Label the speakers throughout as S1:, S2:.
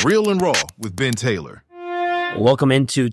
S1: Real and Raw with Ben Taylor.
S2: Welcome into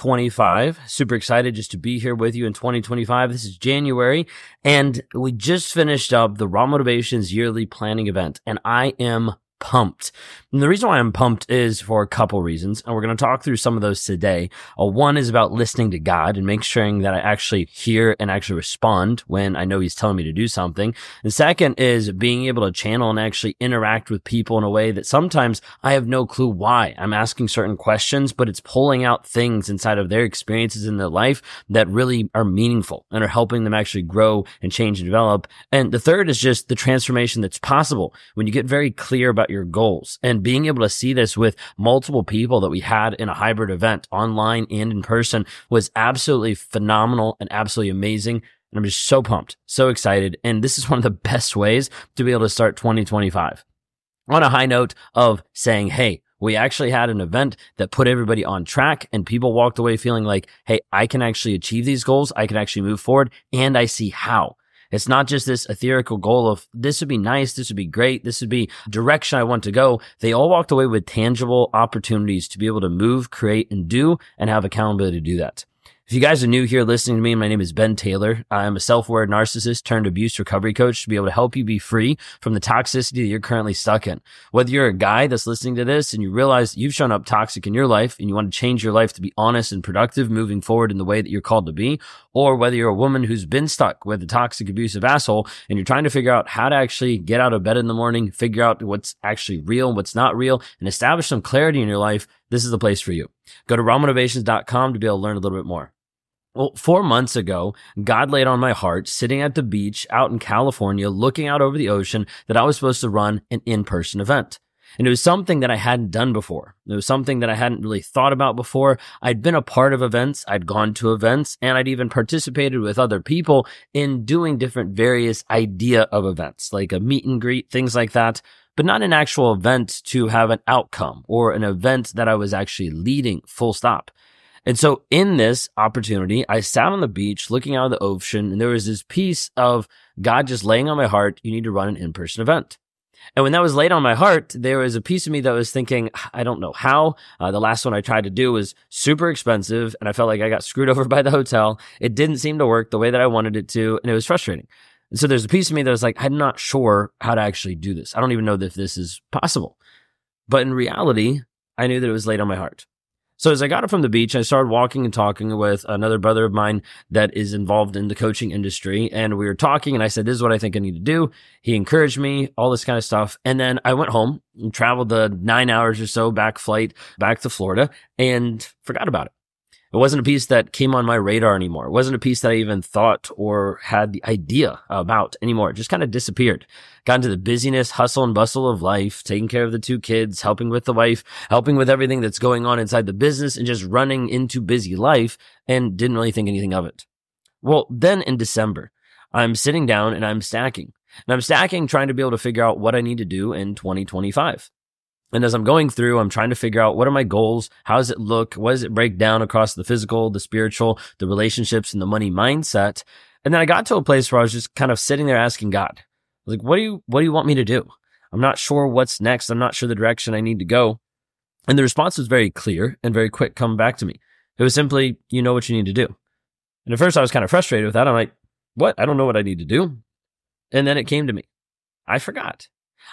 S2: 2025. Super excited just to be here with you in 2025. This is January, and we just finished up the Raw Motivations yearly planning event, and I am pumped. And the reason why I'm pumped is for a couple reasons, and we're going to talk through some of those today. One is about listening to God and making sure that I actually hear and actually respond when I know He's telling me to do something. And second is being able to channel and actually interact with people in a way that sometimes I have no clue why. I'm asking certain questions, but it's pulling out things inside of their experiences in their life that really are meaningful and are helping them actually grow and change and develop. And the third is just the transformation that's possible when you get very clear about your goals, and being able to see this with multiple people that we had in a hybrid event, online and in person, was absolutely phenomenal and absolutely amazing. And I'm just so pumped, so excited. And this is one of the best ways to be able to start 2025 on a high note of saying, hey, we actually had an event that put everybody on track, and people walked away feeling like, hey, I can actually achieve these goals. I can actually move forward, and I see how. It's not just this ethereal goal of this would be nice, this would be great, this would be direction I want to go. They all walked away with tangible opportunities to be able to move, create, and do, and have accountability to do that. If you guys are new here listening to me, my name is Ben Taylor. I'm a self-aware narcissist turned abuse recovery coach to be able to help you be free from the toxicity that you're currently stuck in. Whether you're a guy that's listening to this and you realize you've shown up toxic in your life and you want to change your life to be honest and productive moving forward in the way that you're called to be, or whether you're a woman who's been stuck with a toxic, abusive asshole and you're trying to figure out how to actually get out of bed in the morning, figure out what's actually real and what's not real, and establish some clarity in your life, this is the place for you. Go to rawmotivations.com to be able to learn a little bit more. Well, 4 months ago, God laid on my heart, sitting at the beach out in California, looking out over the ocean, that I was supposed to run an in-person event. And it was something that I hadn't done before. It was something that I hadn't really thought about before. I'd been a part of events, I'd gone to events, and I'd even participated with other people in doing different various idea of events, like a meet and greet, things like that, but not an actual event to have an outcome or an event that I was actually leading, full stop. And so in this opportunity, I sat on the beach looking out of the ocean, and there was this piece of God just laying on my heart, you need to run an in-person event. And when that was laid on my heart, there was a piece of me that was thinking, I don't know how. The last one I tried to do was super expensive, and I felt like I got screwed over by the hotel. It didn't seem to work the way that I wanted it to, and it was frustrating. And so there's a piece of me that was like, I'm not sure how to actually do this. I don't even know if this is possible. But in reality, I knew that it was laid on my heart. So as I got up from the beach, I started walking and talking with another brother of mine that is involved in the coaching industry. And we were talking, and I said, this is what I think I need to do. He encouraged me, all this kind of stuff. And then I went home and traveled the 9 hours or so flight back to Florida and forgot about it. It wasn't a piece that came on my radar anymore. It wasn't a piece that I even thought or had the idea about anymore. It just kind of disappeared. Got into the busyness, hustle and bustle of life, taking care of the 2 kids, helping with the wife, helping with everything that's going on inside the business, and just running into busy life, and didn't really think anything of it. Well, then in December, I'm sitting down and I'm stacking. And I'm stacking, trying to be able to figure out what I need to do in 2025. And as I'm going through, I'm trying to figure out what are my goals? How does it look? What does it break down across the physical, the spiritual, the relationships, and the money mindset? And then I got to a place where I was just kind of sitting there asking God, like, what do you want me to do? I'm not sure what's next. I'm not sure the direction I need to go. And the response was very clear and very quick coming back to me. It was simply, you know what you need to do. And at first I was kind of frustrated with that. I'm like, what? I don't know what I need to do. And then it came to me. I forgot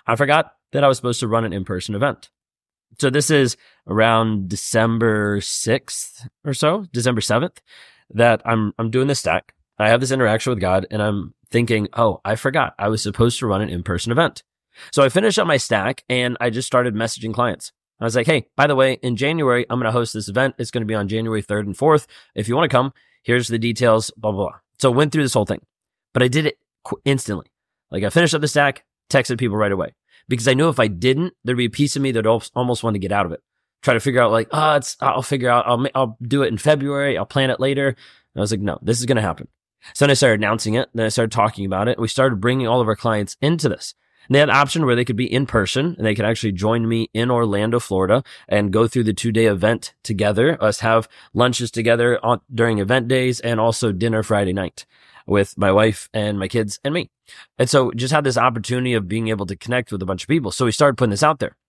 S2: that I was supposed to run an in-person event. So this is around December 6th or so, December 7th, that I'm doing this stack. I have this interaction with God, and I'm thinking, oh, I forgot I was supposed to run an in-person event. So I finished up my stack, and I just started messaging clients. I was like, hey, by the way, in January, I'm going to host this event. It's going to be on January 3rd and 4th. If you want to come, here's the details, blah, blah, blah. So I went through this whole thing, but I did it instantly. Like I finished up the stack, texted people right away. Because I knew if I didn't, there'd be a piece of me that almost wanted to get out of it. Try to figure out like, I'll figure out, I'll do it in February. I'll plan it later. And I was like, no, this is going to happen. So then I started announcing it. Then I started talking about it. We started bringing all of our clients into this. And they had an option where they could be in person and they could actually join me in Orlando, Florida, and go through the 2-day event together, us have lunches together during event days, and also dinner Friday night with my wife and my kids and me. And so just had this opportunity of being able to connect with a bunch of people. So we started putting this out there.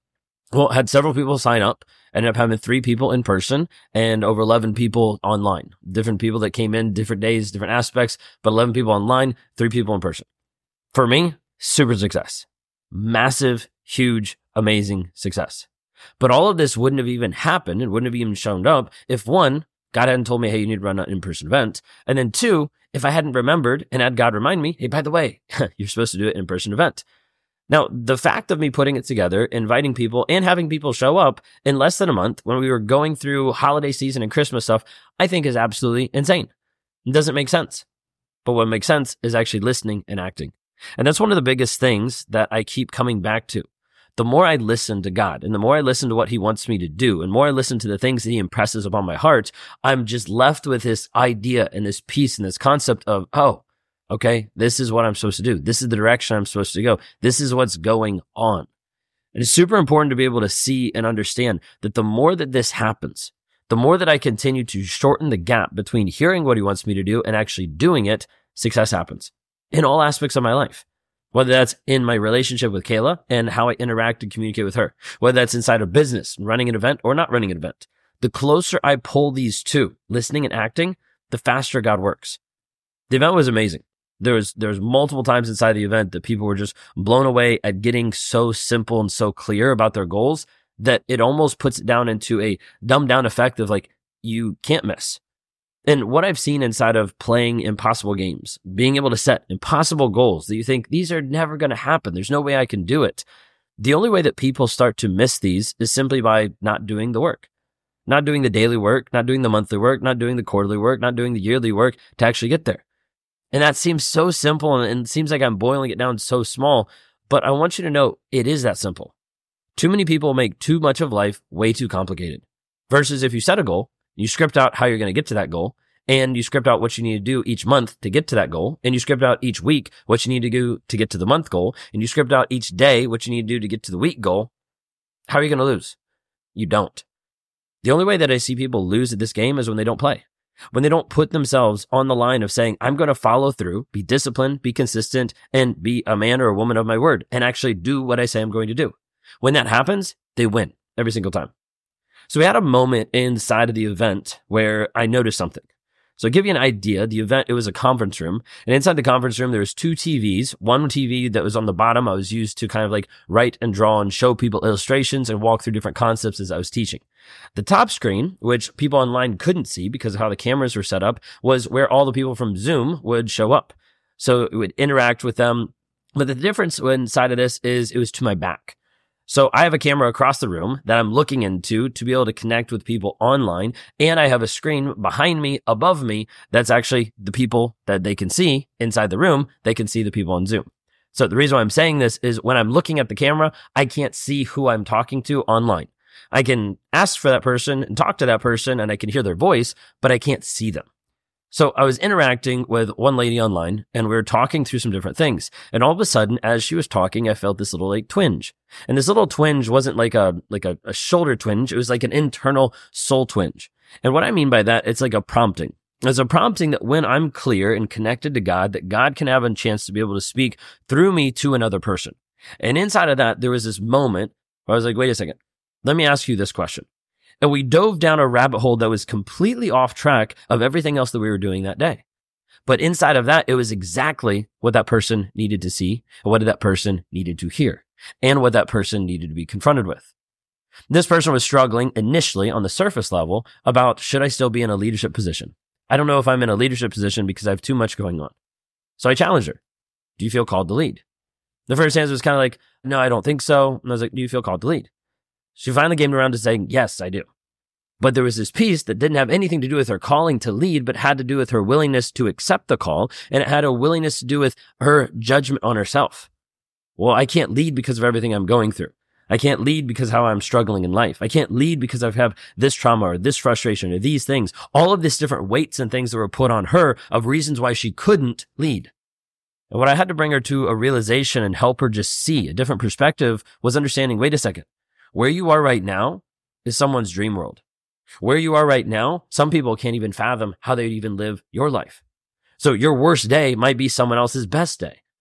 S2: Well, had several people sign up, ended up having 3 people in person and over 11 people online. Different people that came in, different days, different aspects, but 11 people online, 3 people in person. For me, super success. Massive, huge, amazing success. But all of this wouldn't have even happened and wouldn't have even shown up if 1, God hadn't told me, hey, you need to run an in-person event. And then 2, if I hadn't remembered and had God remind me, hey, by the way, you're supposed to do an in-person event. Now, the fact of me putting it together, inviting people and having people show up in less than a month when we were going through holiday season and Christmas stuff, I think is absolutely insane. It doesn't make sense. But what makes sense is actually listening and acting. And that's one of the biggest things that I keep coming back to. The more I listen to God and the more I listen to what he wants me to do and more I listen to the things that he impresses upon my heart, I'm just left with this idea and this piece and this concept of, oh, okay, this is what I'm supposed to do. This is the direction I'm supposed to go. This is what's going on. And it's super important to be able to see and understand that the more that this happens, the more that I continue to shorten the gap between hearing what he wants me to do and actually doing it, success happens in all aspects of my life. Whether that's in my relationship with Kayla and how I interact and communicate with her, whether that's inside a business, running an event or not running an event. The closer I pull these two, listening and acting, the faster God works. The event was amazing. There was multiple times inside the event that people were just blown away at getting so simple and so clear about their goals that it almost puts it down into a dumbed down effect of like, you can't miss. And what I've seen inside of playing impossible games, being able to set impossible goals that you think these are never going to happen. There's no way I can do it. The only way that people start to miss these is simply by not doing the work, not doing the daily work, not doing the monthly work, not doing the quarterly work, not doing the yearly work to actually get there. And that seems so simple and it seems like I'm boiling it down so small, but I want you to know it is that simple. Too many people make too much of life way too complicated. Versus if you set a goal, you script out how you're going to get to that goal, and you script out what you need to do each month to get to that goal, and you script out each week what you need to do to get to the month goal, and you script out each day what you need to do to get to the week goal. How are you going to lose? You don't. The only way that I see people lose at this game is when they don't play. When they don't put themselves on the line of saying, I'm going to follow through, be disciplined, be consistent, and be a man or a woman of my word, and actually do what I say I'm going to do. When that happens, they win every single time. So we had a moment inside of the event where I noticed something. So to give you an idea, the event, it was a conference room, and inside the conference room, there was 2 TVs. One TV that was on the bottom, I was used to kind of like write and draw and show people illustrations and walk through different concepts as I was teaching. The top screen, which people online couldn't see because of how the cameras were set up, was where all the people from Zoom would show up. So it would interact with them. But the difference inside of this is it was to my back. So I have a camera across the room that I'm looking into to be able to connect with people online. And I have a screen behind me, above me, that's actually the people that they can see inside the room. They can see the people on Zoom. So the reason why I'm saying this is when I'm looking at the camera, I can't see who I'm talking to online. I can ask for that person and talk to that person and I can hear their voice, but I can't see them. So I was interacting with one lady online and we were talking through some different things. And all of a sudden, as she was talking, I felt this little like twinge. And this little twinge wasn't like a shoulder twinge. It was like an internal soul twinge. And what I mean by that, it's like a prompting. It's a prompting that when I'm clear and connected to God, that God can have a chance to be able to speak through me to another person. And inside of that, there was this moment where I was like, wait a second, let me ask you this question. And we dove down a rabbit hole that was completely off track of everything else that we were doing that day. But inside of that, it was exactly what that person needed to see and what that person needed to hear and what that person needed to be confronted with. This person was struggling initially on the surface level about, should I still be in a leadership position? I don't know if I'm in a leadership position because I have too much going on. So I challenged her. Do you feel called to lead? The first answer was kind of like, no, I don't think so. And I was like, do you feel called to lead? She finally came around to saying, yes, I do. But there was this piece that didn't have anything to do with her calling to lead, but had to do with her willingness to accept the call. And it had a willingness to do with her judgment on herself. Well, I can't lead because of everything I'm going through. I can't lead because of how I'm struggling in life. I can't lead because I have this trauma or this frustration or these things. All of these different weights and things that were put on her of reasons why she couldn't lead. And what I had to bring her to a realization and help her just see a different perspective was understanding, wait a second. Where you are right now is someone's dream world. Where you are right now, some people can't even fathom how they'd even live your life. So your worst day might be someone else's best day.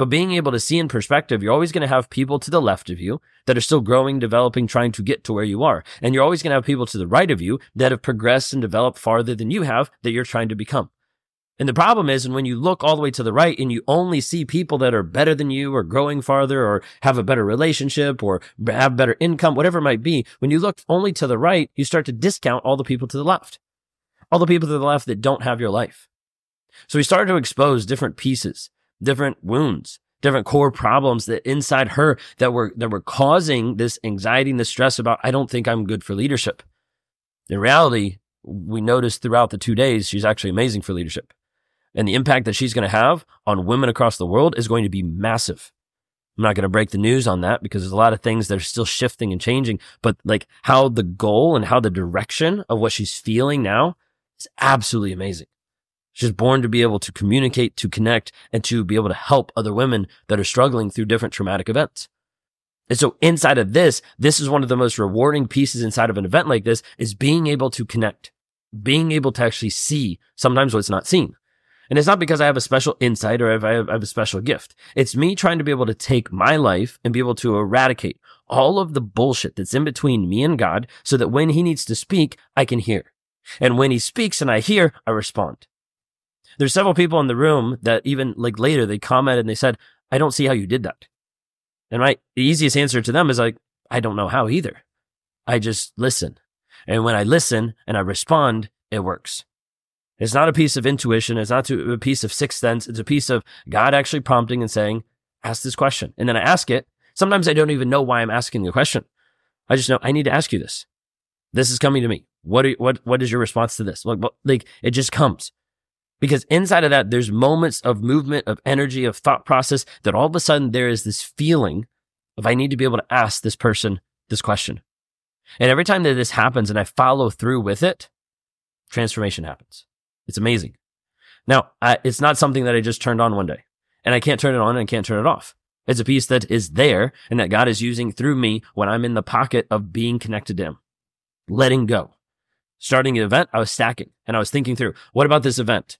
S2: But being able to see in perspective, you're always going to have people to the left of you that are still growing, developing, trying to get to where you are. And you're always going to have people to the right of you that have progressed and developed farther than you have that you're trying to become. And the problem is, and when you look all the way to the right and you only see people that are better than you or growing farther or have a better relationship or have better income, whatever it might be, when you look only to the right, you start to discount all the people to the left, all the people to the left that don't have your life. So we started to expose different pieces, different wounds, different core problems that inside her that were causing this anxiety and this stress about, I don't think I'm good for leadership. In reality, we noticed throughout the 2 days, she's actually amazing for leadership. And the impact that she's going to have on women across the world is going to be massive. I'm not going to break the news on that because there's a lot of things that are still shifting and changing, but like how the goal and how the direction of what she's feeling now is absolutely amazing. She's born to be able to communicate, to connect, and to be able to help other women that are struggling through different traumatic events. And so inside of this is one of the most rewarding pieces inside of an event like this is being able to connect, being able to actually see sometimes what's not seen. And it's not because I have a special insight or I have a special gift. It's me trying to be able to take my life and be able to eradicate all of the bullshit that's in between me and God so that when he needs to speak, I can hear. And when he speaks and I hear, I respond. There's several people in the room that even like later they commented and they said, I don't see how you did that. And the easiest answer to them is like, I don't know how either. I just listen. And when I listen and I respond, it works. It's not a piece of intuition. It's not a piece of sixth sense. It's a piece of God actually prompting and saying, ask this question. And then I ask it. Sometimes I don't even know why I'm asking the question. I just know I need to ask you this. This is coming to me. What is your response to this? Like it just comes. Because inside of that, there's moments of movement, of energy, of thought process that all of a sudden there is this feeling of I need to be able to ask this person this question. And every time that this happens and I follow through with it, transformation happens. It's amazing. Now, it's not something that I just turned on one day. And I can't turn it on and I can't turn it off. It's a piece that is there and that God is using through me when I'm in the pocket of being connected to him. Letting go. Starting an event, I was stacking and I was thinking through, what about this event?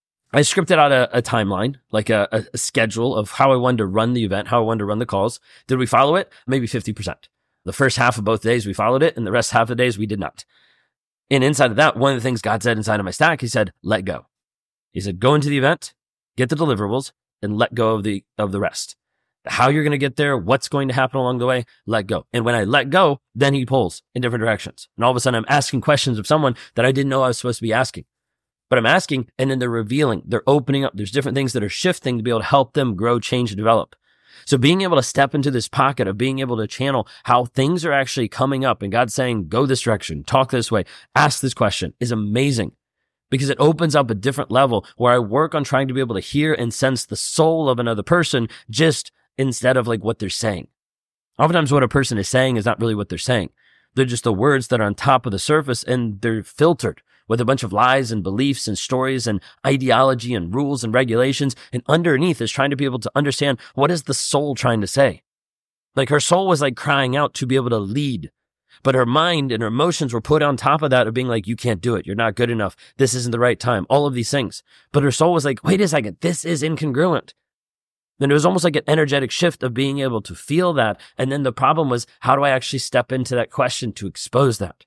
S2: I scripted out a timeline, like a schedule of how I wanted to run the event, how I wanted to run the calls. Did we follow it? Maybe 50%. The first half of both days we followed it and the rest half of the days we did not. And inside of that, one of the things God said inside of my stack, he said, let go. He said, go into the event, get the deliverables, and let go of the rest. How you're going to get there, what's going to happen along the way, let go. And when I let go, then he pulls in different directions. And all of a sudden, I'm asking questions of someone that I didn't know I was supposed to be asking. But I'm asking, and then they're revealing, they're opening up. There's different things that are shifting to be able to help them grow, change, and develop. So being able to step into this pocket of being able to channel how things are actually coming up and God saying, go this direction, talk this way, ask this question is amazing because it opens up a different level where I work on trying to be able to hear and sense the soul of another person just instead of like what they're saying. Oftentimes what a person is saying is not really what they're saying. They're just the words that are on top of the surface and they're filtered with a bunch of lies and beliefs and stories and ideology and rules and regulations. And underneath is trying to be able to understand what is the soul trying to say. Like her soul was like crying out to be able to lead, but her mind and her emotions were put on top of that of being like, you can't do it. You're not good enough. This isn't the right time. All of these things. But her soul was like, wait a second, this is incongruent. Then it was almost like an energetic shift of being able to feel that. And then the problem was, how do I actually step into that question to expose that?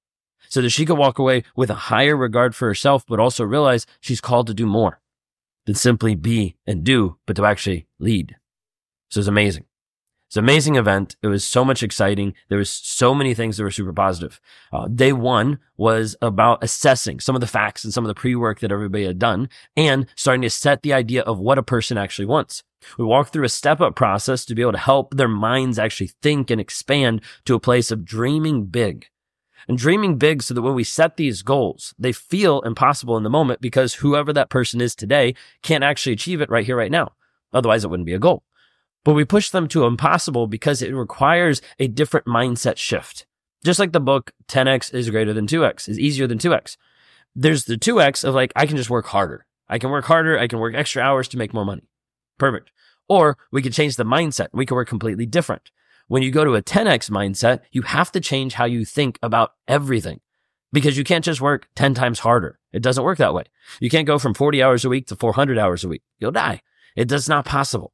S2: So that she could walk away with a higher regard for herself, but also realize she's called to do more than simply be and do, but to actually lead. So it's amazing. It's an amazing event. It was so much exciting. There was so many things that were super positive. Day one was about assessing some of the facts and some of the pre-work that everybody had done and starting to set the idea of what a person actually wants. We walked through a step-up process to be able to help their minds actually think and expand to a place of dreaming big. And dreaming big so that when we set these goals, they feel impossible in the moment because whoever that person is today can't actually achieve it right here, right now. Otherwise, it wouldn't be a goal. But we push them to impossible because it requires a different mindset shift. Just like the book 10x is greater than 2x, is easier than 2x. There's the 2x of like, I can just work harder. I can work harder. I can work extra hours to make more money. Perfect. Or we could change the mindset. We could work completely different. When you go to a 10x mindset, you have to change how you think about everything because you can't just work 10 times harder. It doesn't work that way. You can't go from 40 hours a week to 400 hours a week. You'll die. It is not possible.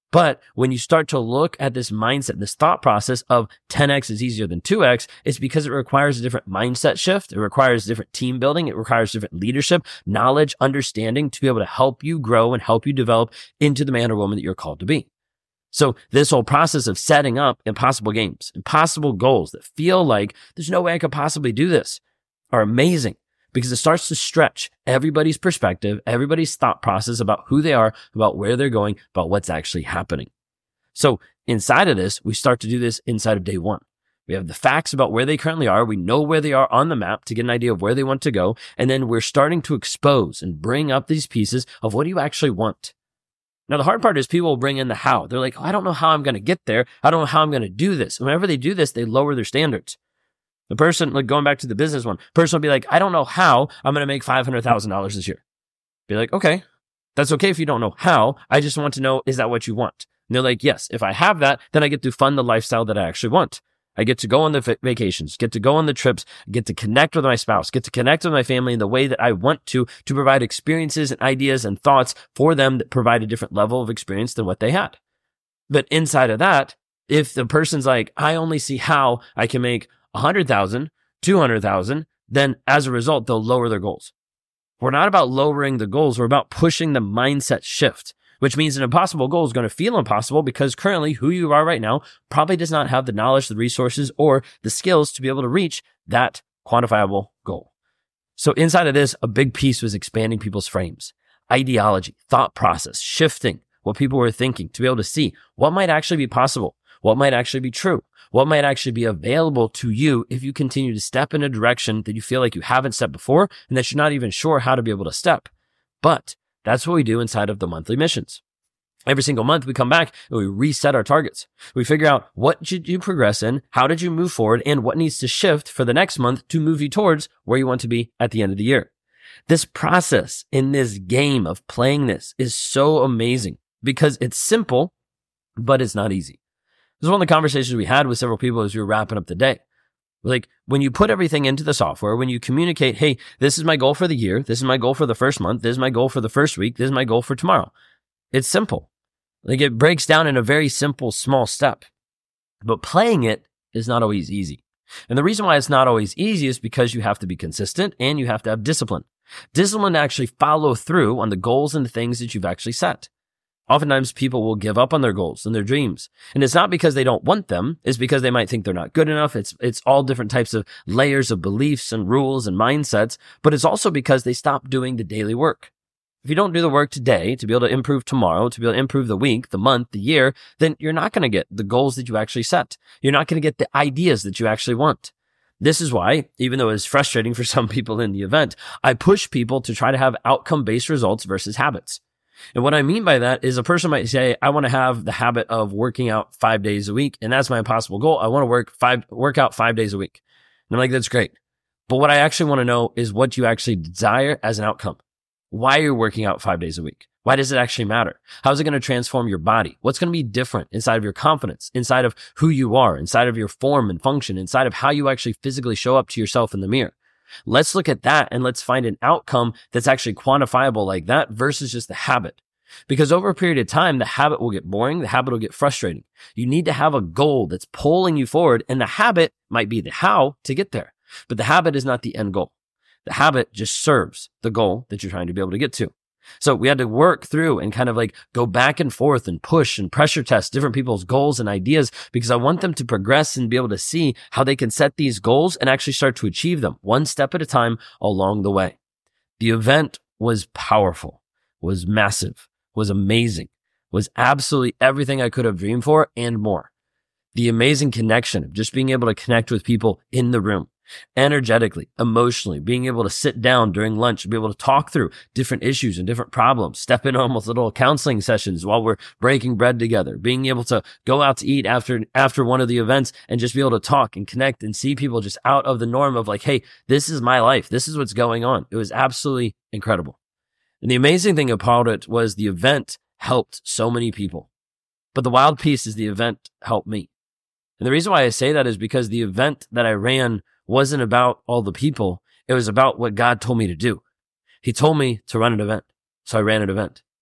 S2: But when you start to look at this mindset, this thought process of 10x is easier than 2x, it's because it requires a different mindset shift. It requires different team building. It requires different leadership, knowledge, understanding to be able to help you grow and help you develop into the man or woman that you're called to be. So this whole process of setting up impossible games, impossible goals that feel like there's no way I could possibly do this are amazing, because it starts to stretch everybody's perspective, everybody's thought process about who they are, about where they're going, about what's actually happening. So inside of this, we start to do this inside of day one. We have the facts about where they currently are. We know where they are on the map to get an idea of where they want to go. And then we're starting to expose and bring up these pieces of what do you actually want? Now, the hard part is people will bring in the how. They're like, I don't know how I'm going to get there. I don't know how I'm going to do this. And whenever they do this, they lower their standards. The person, like going back to the business one, person will be like, I don't know how I'm going to make $500,000 this year. Be like, okay, that's okay if you don't know how. I just want to know, is that what you want? And they're like, yes, if I have that, then I get to fund the lifestyle that I actually want. I get to go on the vacations, get to go on the trips, get to connect with my spouse, get to connect with my family in the way that I want to provide experiences and ideas and thoughts for them that provide a different level of experience than what they had. But inside of that, if the person's like, I only see how I can make 100,000, 200,000, then as a result, they'll lower their goals. We're not about lowering the goals. We're about pushing the mindset shift, which means an impossible goal is going to feel impossible because currently who you are right now probably does not have the knowledge, the resources, or the skills to be able to reach that quantifiable goal. So inside of this, a big piece was expanding people's frames, ideology, thought process, shifting what people were thinking to be able to see what might actually be possible, what might actually be true, what might actually be available to you if you continue to step in a direction that you feel like you haven't stepped before and that you're not even sure how to be able to step. But that's what we do inside of the monthly missions. Every single month we come back and we reset our targets. We figure out what did you progress in, how did you move forward, and what needs to shift for the next month to move you towards where you want to be at the end of the year. This process in this game of playing this is so amazing because it's simple, but it's not easy. This is one of the conversations we had with several people as we were wrapping up the day. Like when you put everything into the software, when you communicate, hey, this is my goal for the year. This is my goal for the first month. This is my goal for the first week. This is my goal for tomorrow. It's simple. Like it breaks down in a very simple, small step, but playing it is not always easy. And the reason why it's not always easy is because you have to be consistent and you have to have discipline. Discipline to actually follow through on the goals and the things that you've actually set. Oftentimes people will give up on their goals and their dreams. And it's not because they don't want them. It's because they might think they're not good enough. It's all different types of layers of beliefs and rules and mindsets. But it's also because they stop doing the daily work. If you don't do the work today to be able to improve tomorrow, to be able to improve the week, the month, the year, then you're not going to get the goals that you actually set. You're not going to get the ideas that you actually want. This is why, even though it's frustrating for some people in the event, I push people to try to have outcome-based results versus habits. And what I mean by that is a person might say, I want to have the habit of working out 5 days a week. And that's my impossible goal. I want to work out 5 days a week. And I'm like, that's great. But what I actually want to know is what you actually desire as an outcome. Why are you working out 5 days a week? Why does it actually matter? How is it going to transform your body? What's going to be different inside of your confidence, inside of who you are, inside of your form and function, inside of how you actually physically show up to yourself in the mirror? Let's look at that and let's find an outcome that's actually quantifiable like that versus just the habit. Because over a period of time, the habit will get boring. The habit will get frustrating. You need to have a goal that's pulling you forward, and the habit might be the how to get there. But the habit is not the end goal. The habit just serves the goal that you're trying to be able to get to. So we had to work through and kind of like go back and forth and push and pressure test different people's goals and ideas because I want them to progress and be able to see how they can set these goals and actually start to achieve them one step at a time along the way. The event was powerful, was massive, was amazing, was absolutely everything I could have dreamed for and more. The amazing connection of just being able to connect with people in the room, energetically, emotionally, being able to sit down during lunch, be able to talk through different issues and different problems, step in almost little counseling sessions while we're breaking bread together, being able to go out to eat after one of the events and just be able to talk and connect and see people just out of the norm of like, hey, this is my life. This is what's going on. It was absolutely incredible. And the amazing thing about it was the event helped so many people. But the wild piece is the event helped me. And the reason why I say that is because the event that I ran wasn't about all the people. It was about what God told me to do. He told me to run an event. So I ran an event.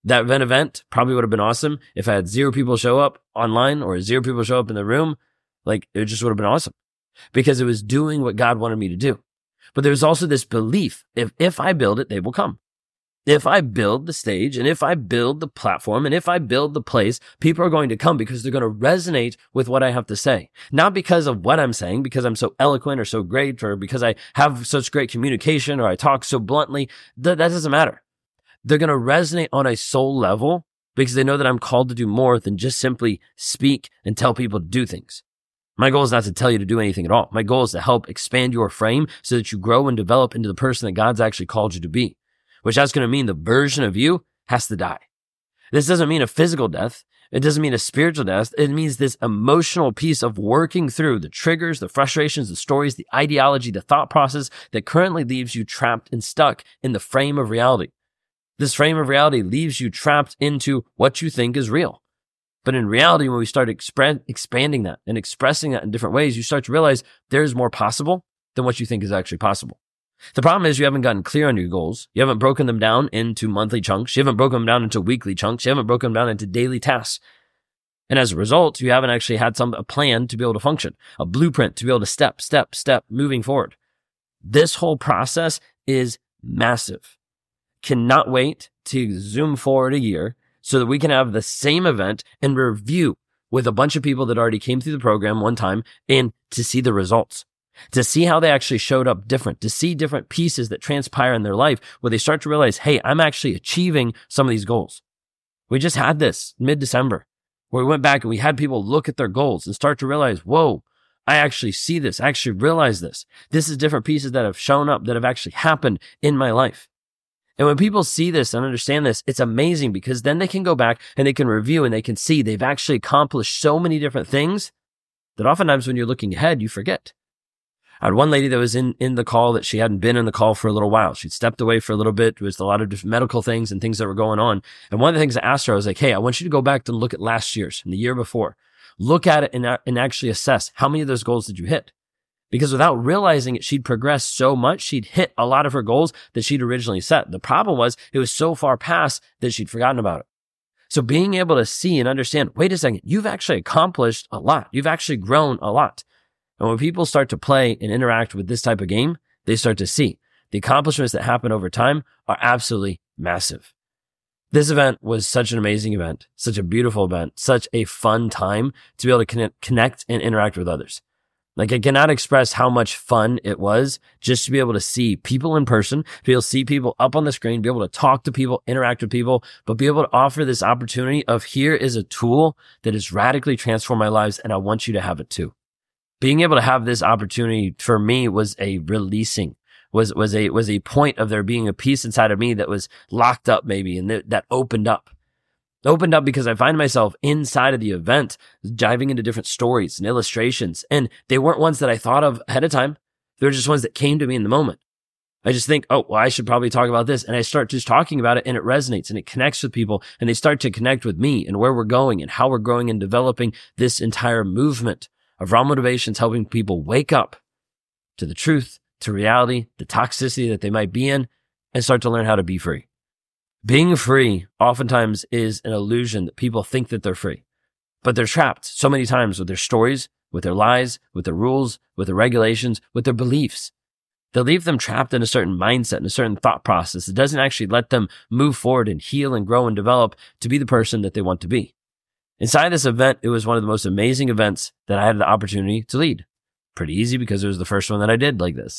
S2: That event probably would have been awesome if I had 0 people show up online or 0 people show up in the room. Like, it just would have been awesome because it was doing what God wanted me to do. But there's also this belief, if I build it, they will come. If I build the stage and if I build the platform and if I build the place, people are going to come because they're going to resonate with what I have to say. Not because of what I'm saying, because I'm so eloquent or so great or because I have such great communication or I talk so bluntly. That doesn't matter. They're going to resonate on a soul level because they know that I'm called to do more than just simply speak and tell people to do things. My goal is not to tell you to do anything at all. My goal is to help expand your frame so that you grow and develop into the person that God's actually called you to be, which that's going to mean the version of you has to die. This doesn't mean a physical death. It doesn't mean a spiritual death. It means this emotional piece of working through the triggers, the frustrations, the stories, the ideology, the thought process that currently leaves you trapped and stuck in the frame of reality. This frame of reality leaves you trapped into what you think is real. But in reality, when we start expanding that and expressing that in different ways, you start to realize there's more possible than what you think is actually possible. The problem is you haven't gotten clear on your goals. You haven't broken them down into monthly chunks. You haven't broken them down into weekly chunks. You haven't broken them down into daily tasks. And as a result, you haven't actually had a plan to be able to function, a blueprint to be able to step moving forward. This whole process is massive. Cannot wait to zoom forward a year so that we can have the same event and review with a bunch of people that already came through the program one time and to see the results, to see how they actually showed up different, to see different pieces that transpire in their life where they start to realize, hey, I'm actually achieving some of these goals. We just had this mid-December where we went back and we had people look at their goals and start to realize, whoa, I actually see this. I actually realize this. This is different pieces that have shown up that have actually happened in my life. And when people see this and understand this, it's amazing because then they can go back and they can review and they can see they've actually accomplished so many different things that oftentimes when you're looking ahead, you forget. I had one lady that was in the call that she hadn't been in the call for a little while. She'd stepped away for a little bit. There was a lot of different medical things and things that were going on. And one of the things I asked her, I was like, hey, I want you to go back and look at last year's and the year before. Look at it and actually assess how many of those goals did you hit? Because without realizing it, she'd progressed so much, she'd hit a lot of her goals that she'd originally set. The problem was it was so far past that she'd forgotten about it. So being able to see and understand, wait a second, you've actually accomplished a lot. You've actually grown a lot. And when people start to play and interact with this type of game, they start to see the accomplishments that happen over time are absolutely massive. This event was such an amazing event, such a beautiful event, such a fun time to be able to connect and interact with others. Like, I cannot express how much fun it was just to be able to see people in person, to be able to see people up on the screen, be able to talk to people, interact with people, but be able to offer this opportunity of here is a tool that has radically transformed my lives and I want you to have it too. Being able to have this opportunity for me was a releasing, was a point of there being a piece inside of me that was locked up maybe and that opened up. Opened up because I find myself inside of the event, diving into different stories and illustrations. And they weren't ones that I thought of ahead of time. They were just ones that came to me in the moment. I just think, oh, well, I should probably talk about this. And I start just talking about it and it resonates and it connects with people and they start to connect with me and where we're going and how we're growing and developing this entire movement of Raw Motivations, helping people wake up to the truth, to reality, the toxicity that they might be in, and start to learn how to be free. Being free oftentimes is an illusion that people think that they're free, but they're trapped so many times with their stories, with their lies, with their rules, with their regulations, with their beliefs. They leave them trapped in a certain mindset and a certain thought process that doesn't actually let them move forward and heal and grow and develop to be the person that they want to be. Inside this event, it was one of the most amazing events that I had the opportunity to lead. Pretty easy because it was the first one that I did like this,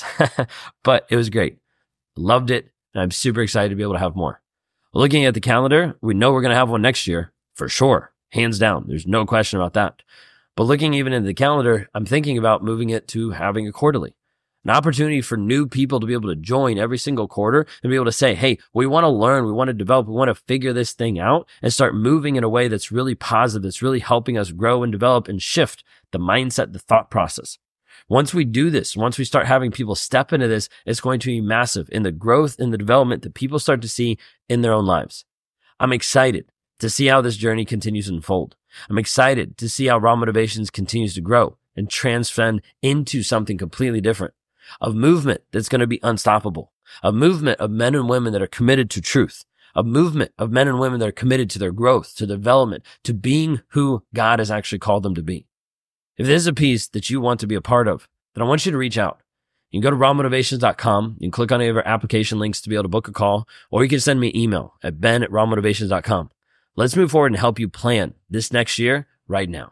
S2: but it was great. Loved it, and I'm super excited to be able to have more. Looking at the calendar, we know we're going to have one next year for sure. Hands down. There's no question about that. But looking even into the calendar, I'm thinking about moving it to having a quarterly. An opportunity for new people to be able to join every single quarter and be able to say, hey, we want to learn, we want to develop, we want to figure this thing out and start moving in a way that's really positive, that's really helping us grow and develop and shift the mindset, the thought process. Once we do this, once we start having people step into this, it's going to be massive in the growth and the development that people start to see in their own lives. I'm excited to see how this journey continues to unfold. I'm excited to see how Raw Motivations continues to grow and transcend into something completely different. A movement that's going to be unstoppable. A movement of men and women that are committed to truth. a movement of men and women that are committed to their growth, to development, to being who God has actually called them to be. If this is a piece that you want to be a part of, then I want you to reach out. You can go to rawmotivations.com. You can click on any of our application links to be able to book a call, or you can send me an email at ben@rawmotivations.com. Let's move forward and help you plan this next year right now.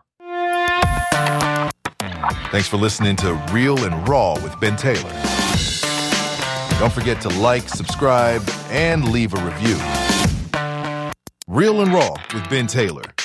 S1: Thanks for listening to Real and Raw with Ben Taylor. Don't forget to like, subscribe, and leave a review. Real and Raw with Ben Taylor.